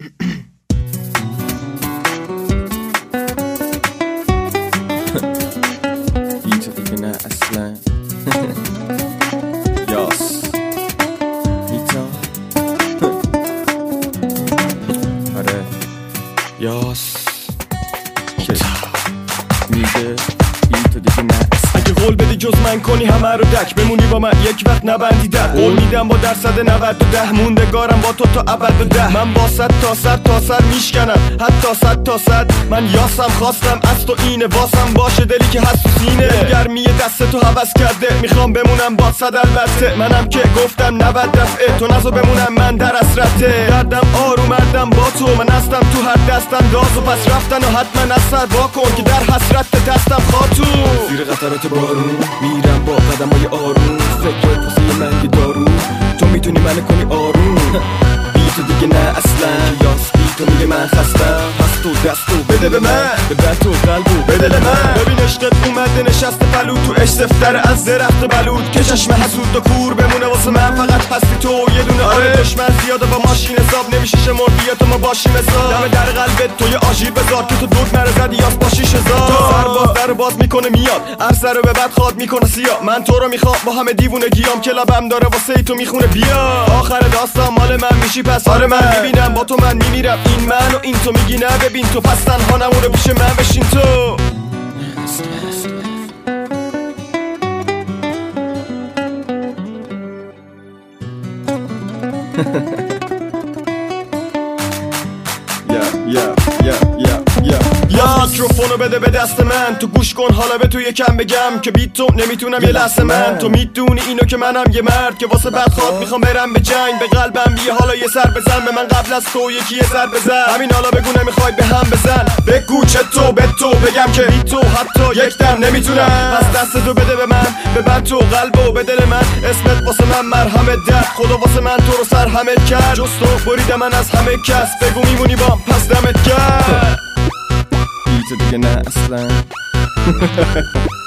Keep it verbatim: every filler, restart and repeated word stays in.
بی تو دیگه نه اصلا. یاس میتا آره یاس میگه بی تو دیگه نه. اگه قول بدی جز من کنی همه رو دک، بمونی با من یک وقت نبندی ده. قول میدم با درصد نود و ده، موندگارم با تو تا ابد و ده. من با صد تا سر تا سر میشکنم، حتی صد تا صد. من یاسم خواستم از تو اینه، واسم باشه دلی که هست تو سینه. گرمی دست تو حوض کرده، میخوام بمونم با صد البته. منم که گفتم نود دفعه، تو نزو بمونم من در اسرته. دردم آرومردم با تو، من هستم تو هر دستم راز و پس رفتن و حتما از سر واکن که در حسرت دستم خاتون. زیر قطرات بارون میرم با قدمای آروم، فکرت واسه من یه دارو، تو میتونی منو کنی آروم. بی تو دیگه نه اصلا. یاس بی تو میگه من خستم، پس تو دستو بده به من، ببر تو قلبو به دل من. ببین عشقت اومده نشسته پلو تو عشق سفتر از درخت بلود، که چشم حسود و کور بمونه واسه من. فقط هستی تو یه دونه آره دشمن زیاده با ماشین حساب نمیشه شمار، بیا تو ما باشیم حساب. دم در قلبت تو یه آژیر بذار که تو دود نره زدی یاس با شیش هزار. تو سرباز در باز میکنه میاد، عرصه رو به بعد خواد میکنه سیاه. من تو رو میخوام با همه دیوونگیام، کلابم داره واسه ای تو میخونه بیا. آخر داستان مال من میشی پس آره من میبینم با تو من میمیرم. این من و این تو میگی نه ببین تو، پس تنها نمونه پیش من بشین تو. یا یا یا یا یا میکروفونو بده به دست من، تو گوش کن حالا به تو یکم بگم که بی تو نمیتونم یه لحظه من. تو میدونی اینو که منم یه مرد که واسه بدخواد میخوام برم به جنگ. به قلبم بی حالا یه سر بزن به من قبل از تو یکی یه سر بزن. همین حالا بگو نمیخوای به هم بزن، بگو چطور به تو بگم که بی تو حتی یک دم نمیتونم. پس دست تو بده به من، ببر تو قلبو به دل من. اسمت واسه من مرهمت درد، خدا واسه من تو رو سرهمت کرد. جز تو برید من از همه کس، بگو میمونی بام پس دمت کرد. بی تو دیگه نه اصلا.